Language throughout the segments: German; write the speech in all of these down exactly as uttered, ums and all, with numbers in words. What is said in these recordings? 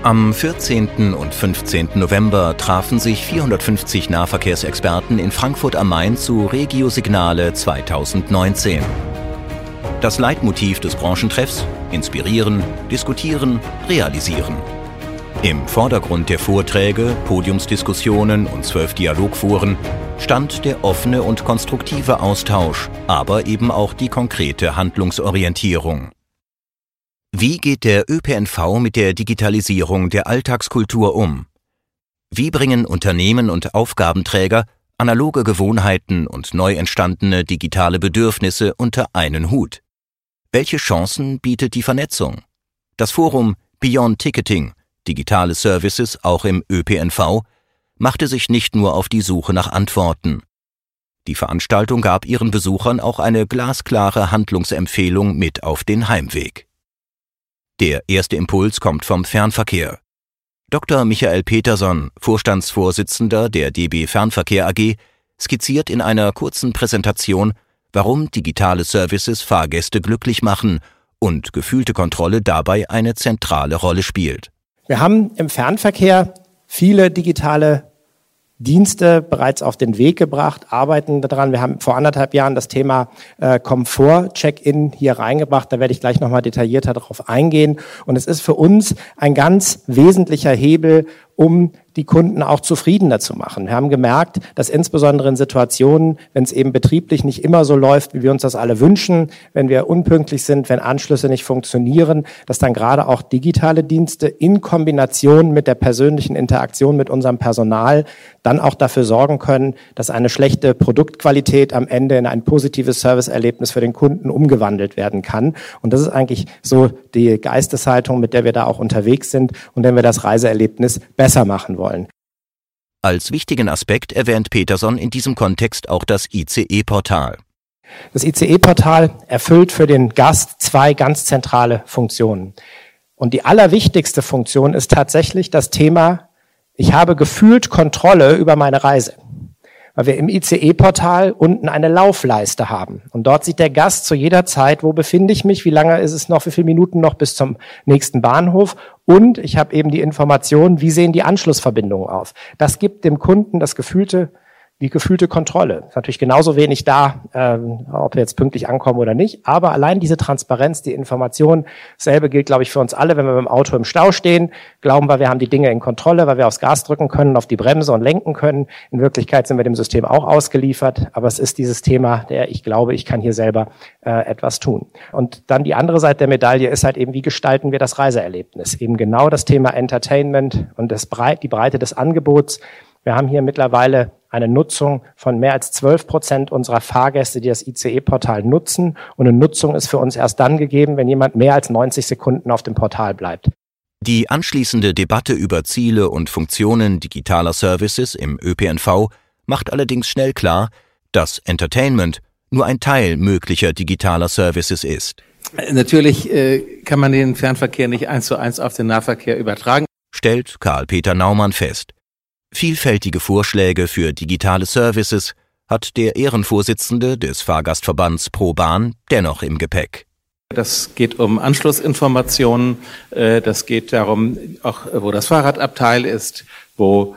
Am vierzehnten und fünfzehnten November trafen sich vierhundertfünfzig Nahverkehrsexperten in Frankfurt am Main zu Regio Signale zweitausendneunzehn. Das Leitmotiv des Branchentreffs: Inspirieren, diskutieren, realisieren. Im Vordergrund der Vorträge, Podiumsdiskussionen und zwölf Dialogforen stand der offene und konstruktive Austausch, aber eben auch die konkrete Handlungsorientierung. Wie geht der Ö P N V mit der Digitalisierung der Alltagskultur um? Wie bringen Unternehmen und Aufgabenträger analoge Gewohnheiten und neu entstandene digitale Bedürfnisse unter einen Hut? Welche Chancen bietet die Vernetzung? Das Forum Beyond Ticketing, digitale Services auch im Ö P N V, machte sich nicht nur auf die Suche nach Antworten. Die Veranstaltung gab ihren Besuchern auch eine glasklare Handlungsempfehlung mit auf den Heimweg. Der erste Impuls kommt vom Fernverkehr. Doktor Michael Peterson, Vorstandsvorsitzender der D B Fernverkehr A G, skizziert in einer kurzen Präsentation, warum digitale Services Fahrgäste glücklich machen und gefühlte Kontrolle dabei eine zentrale Rolle spielt. Wir haben im Fernverkehr viele digitale Dienste bereits auf den Weg gebracht, arbeiten daran. Wir haben vor anderthalb Jahren das Thema äh, Komfort-Check-in hier reingebracht. Da werde ich gleich nochmal detaillierter darauf eingehen. Und es ist für uns ein ganz wesentlicher Hebel, um die Kunden auch zufriedener zu machen. Wir haben gemerkt, dass insbesondere in Situationen, wenn es eben betrieblich nicht immer so läuft, wie wir uns das alle wünschen, wenn wir unpünktlich sind, wenn Anschlüsse nicht funktionieren, dass dann gerade auch digitale Dienste in Kombination mit der persönlichen Interaktion mit unserem Personal dann auch dafür sorgen können, dass eine schlechte Produktqualität am Ende in ein positives Serviceerlebnis für den Kunden umgewandelt werden kann. Und das ist eigentlich so die Geisteshaltung, mit der wir da auch unterwegs sind und wenn wir das Reiseerlebnis besser machen wollen. Als wichtigen Aspekt erwähnt Peterson in diesem Kontext auch das I C E-Portal. Das I C E-Portal erfüllt für den Gast zwei ganz zentrale Funktionen. Und die allerwichtigste Funktion ist tatsächlich das Thema: Ich habe gefühlt Kontrolle über meine Reise. Weil wir im I C E-Portal unten eine Laufleiste haben. Und dort sieht der Gast zu jeder Zeit, wo befinde ich mich, wie lange ist es noch, wie viele Minuten noch bis zum nächsten Bahnhof. Und ich habe eben die Information, wie sehen die Anschlussverbindungen aus. Das gibt dem Kunden das gefühlte die gefühlte Kontrolle. Ist natürlich genauso wenig da, ähm, ob wir jetzt pünktlich ankommen oder nicht. Aber allein diese Transparenz, die Information, dasselbe gilt, glaube ich, für uns alle. Wenn wir mit dem Auto im Stau stehen, glauben wir, wir haben die Dinge in Kontrolle, weil wir aufs Gas drücken können, auf die Bremse und lenken können. In Wirklichkeit sind wir dem System auch ausgeliefert. Aber es ist dieses Thema, der ich glaube, ich kann hier selber äh, etwas tun. Und dann die andere Seite der Medaille ist halt eben, wie gestalten wir das Reiseerlebnis? Eben genau das Thema Entertainment und das Breit, die Breite des Angebots. Wir haben hier mittlerweile eine Nutzung von mehr als zwölf Prozent unserer Fahrgäste, die das I C E-Portal nutzen. Und eine Nutzung ist für uns erst dann gegeben, wenn jemand mehr als neunzig Sekunden auf dem Portal bleibt. Die anschließende Debatte über Ziele und Funktionen digitaler Services im Ö P N V macht allerdings schnell klar, dass Entertainment nur ein Teil möglicher digitaler Services ist. Natürlich äh, kann man den Fernverkehr nicht eins zu eins auf den Nahverkehr übertragen, stellt Karl-Peter Naumann fest. Vielfältige Vorschläge für digitale Services hat der Ehrenvorsitzende des Fahrgastverbands ProBahn dennoch im Gepäck. Das geht um Anschlussinformationen, das geht darum, auch wo das Fahrradabteil ist, wo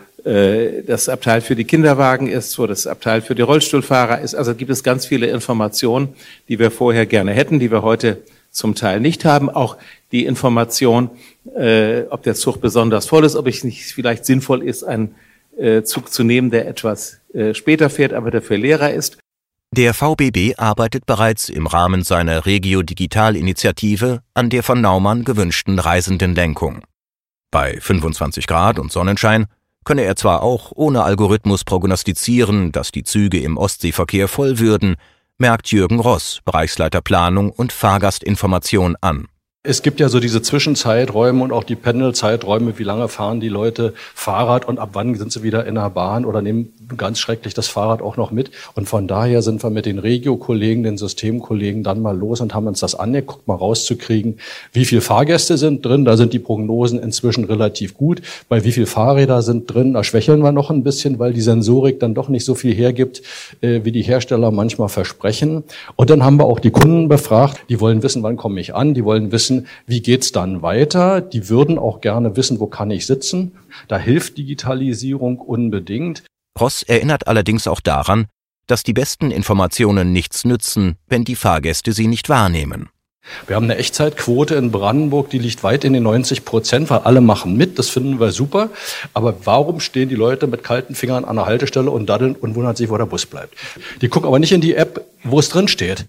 das Abteil für die Kinderwagen ist, wo das Abteil für die Rollstuhlfahrer ist. Also gibt es ganz viele Informationen, die wir vorher gerne hätten, die wir heute zum Teil nicht haben. Auch die Information, äh, ob der Zug besonders voll ist, ob es nicht vielleicht sinnvoll ist, einen äh, Zug zu nehmen, der etwas äh, später fährt, aber dafür leerer ist. Der V B B arbeitet bereits im Rahmen seiner Regio-Digital-Initiative an der von Naumann gewünschten Reisendenlenkung. Bei fünfundzwanzig Grad und Sonnenschein könne er zwar auch ohne Algorithmus prognostizieren, dass die Züge im Ostseeverkehr voll würden, merkt Jürgen Ross, Bereichsleiter Planung und Fahrgastinformation, an. Es gibt ja so diese Zwischenzeiträume und auch die Pendelzeiträume, wie lange fahren die Leute Fahrrad und ab wann sind sie wieder in der Bahn oder nehmen ganz schrecklich das Fahrrad auch noch mit. Und von daher sind wir mit den Regio-Kollegen, den Systemkollegen dann mal los und haben uns das angeguckt, mal rauszukriegen, wie viele Fahrgäste sind drin. Da sind die Prognosen inzwischen relativ gut. Bei wie viele Fahrräder sind drin, da schwächeln wir noch ein bisschen, weil die Sensorik dann doch nicht so viel hergibt, äh, wie die Hersteller manchmal versprechen. Und dann haben wir auch die Kunden befragt. Die wollen wissen, wann komme ich an. Die wollen wissen, wissen, wie geht's dann weiter. Die würden auch gerne wissen, wo kann ich sitzen. Da hilft Digitalisierung unbedingt. Ross erinnert allerdings auch daran, dass die besten Informationen nichts nützen, wenn die Fahrgäste sie nicht wahrnehmen. Wir haben eine Echtzeitquote in Brandenburg, die liegt weit in den neunzig Prozent, weil alle machen mit, das finden wir super. Aber warum stehen die Leute mit kalten Fingern an der Haltestelle und daddeln und wundern sich, wo der Bus bleibt? Die gucken aber nicht in die App, wo es drin steht.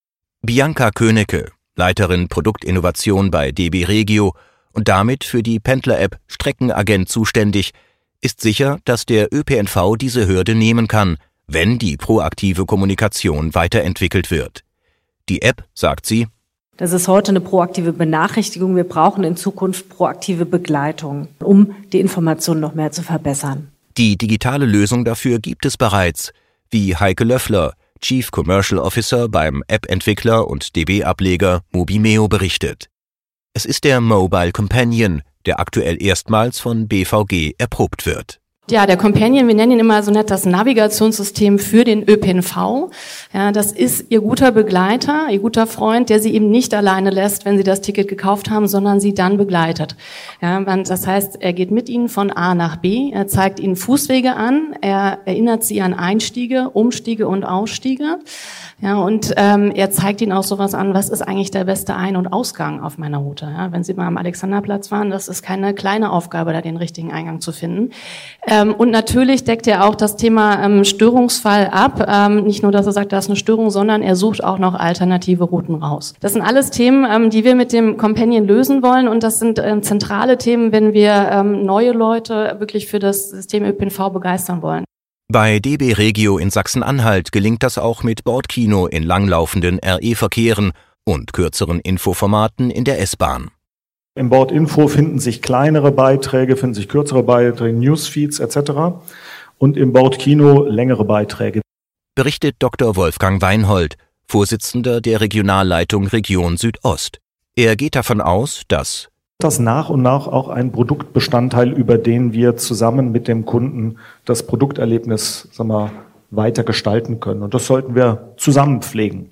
Bianca Könecke, Leiterin Produktinnovation bei D B Regio und damit für die Pendler-App Streckenagent zuständig, ist sicher, dass der Ö P N V diese Hürde nehmen kann, wenn die proaktive Kommunikation weiterentwickelt wird. Die App, sagt sie, das ist heute eine proaktive Benachrichtigung. Wir brauchen in Zukunft proaktive Begleitung, um die Information noch mehr zu verbessern. Die digitale Lösung dafür gibt es bereits, wie Heike Löffler, Chief Commercial Officer beim App-Entwickler und D B-Ableger Mobimeo berichtet. Es ist der Mobile Companion, der aktuell erstmals von B V G erprobt wird. Ja, der Companion, wir nennen ihn immer so nett das Navigationssystem für den Ö P N V. Ja, das ist Ihr guter Begleiter, Ihr guter Freund, der Sie eben nicht alleine lässt, wenn Sie das Ticket gekauft haben, sondern Sie dann begleitet. Ja, das heißt, er geht mit Ihnen von A nach B, er zeigt Ihnen Fußwege an, er erinnert Sie an Einstiege, Umstiege und Ausstiege. Ja, und ähm, er zeigt Ihnen auch sowas an, was ist eigentlich der beste Ein- und Ausgang auf meiner Route. Ja, wenn Sie mal am Alexanderplatz waren, das ist keine kleine Aufgabe, da den richtigen Eingang zu finden. Ähm, und natürlich deckt er auch das Thema ähm, Störungsfall ab. Ähm, nicht nur, dass er sagt, da ist eine Störung, sondern er sucht auch noch alternative Routen raus. Das sind alles Themen, ähm, die wir mit dem Companion lösen wollen. Und das sind ähm, zentrale Themen, wenn wir ähm, neue Leute wirklich für das System Ö P N V begeistern wollen. Bei D B Regio in Sachsen-Anhalt gelingt das auch mit Bordkino in langlaufenden R E-Verkehren und kürzeren Infoformaten in der S-Bahn. Im Bordinfo finden sich kleinere Beiträge, finden sich kürzere Beiträge, Newsfeeds et cetera. Und im Bordkino längere Beiträge. Berichtet Doktor Wolfgang Weinhold, Vorsitzender der Regionalleitung Region Südost. Er geht davon aus, dass das nach und nach auch ein Produktbestandteil, über den wir zusammen mit dem Kunden das Produkterlebnis, sagen wir, weiter gestalten können. Und das sollten wir zusammen pflegen.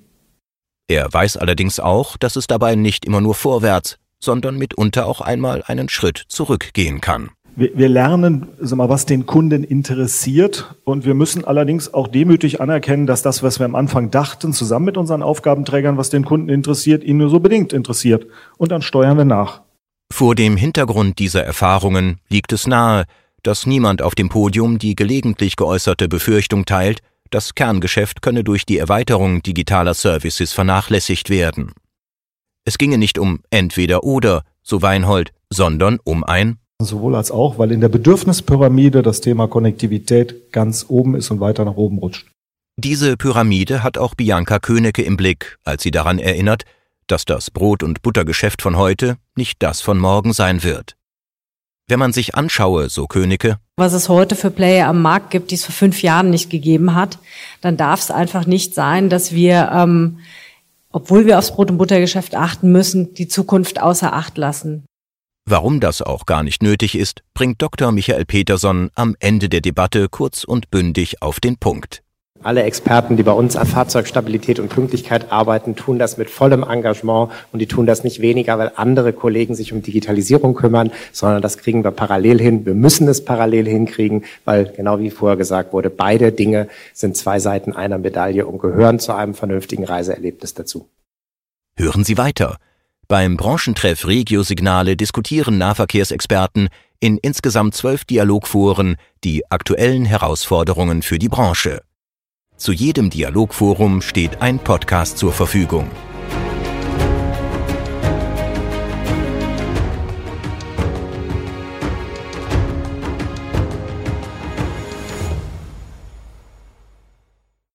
Er weiß allerdings auch, dass es dabei nicht immer nur vorwärts, sondern mitunter auch einmal einen Schritt zurückgehen kann. Wir, wir lernen, sagen wir, was den Kunden interessiert, und wir müssen allerdings auch demütig anerkennen, dass das, was wir am Anfang dachten, zusammen mit unseren Aufgabenträgern, was den Kunden interessiert, ihn nur so bedingt interessiert. Und dann steuern wir nach. Vor dem Hintergrund dieser Erfahrungen liegt es nahe, dass niemand auf dem Podium die gelegentlich geäußerte Befürchtung teilt, das Kerngeschäft könne durch die Erweiterung digitaler Services vernachlässigt werden. Es ginge nicht um entweder oder, so Weinhold, sondern um ein sowohl als auch, weil in der Bedürfnispyramide das Thema Konnektivität ganz oben ist und weiter nach oben rutscht. Diese Pyramide hat auch Bianca Könecke im Blick, als sie daran erinnert, dass das Brot- und Buttergeschäft von heute nicht das von morgen sein wird. Wenn man sich anschaue, so Könecke, was es heute für Player am Markt gibt, die es vor fünf Jahren nicht gegeben hat, dann darf es einfach nicht sein, dass wir, ähm, obwohl wir aufs Brot- und Buttergeschäft achten müssen, die Zukunft außer Acht lassen. Warum das auch gar nicht nötig ist, bringt Doktor Michael Peterson am Ende der Debatte kurz und bündig auf den Punkt. Alle Experten, die bei uns an Fahrzeugstabilität und Pünktlichkeit arbeiten, tun das mit vollem Engagement, und die tun das nicht weniger, weil andere Kollegen sich um Digitalisierung kümmern, sondern das kriegen wir parallel hin. Wir müssen es parallel hinkriegen, weil, genau wie vorher gesagt wurde, beide Dinge sind zwei Seiten einer Medaille und gehören zu einem vernünftigen Reiseerlebnis dazu. Hören Sie weiter. Beim Branchentreff Regio-Signale diskutieren Nahverkehrsexperten in insgesamt zwölf Dialogforen die aktuellen Herausforderungen für die Branche. Zu jedem Dialogforum steht ein Podcast zur Verfügung.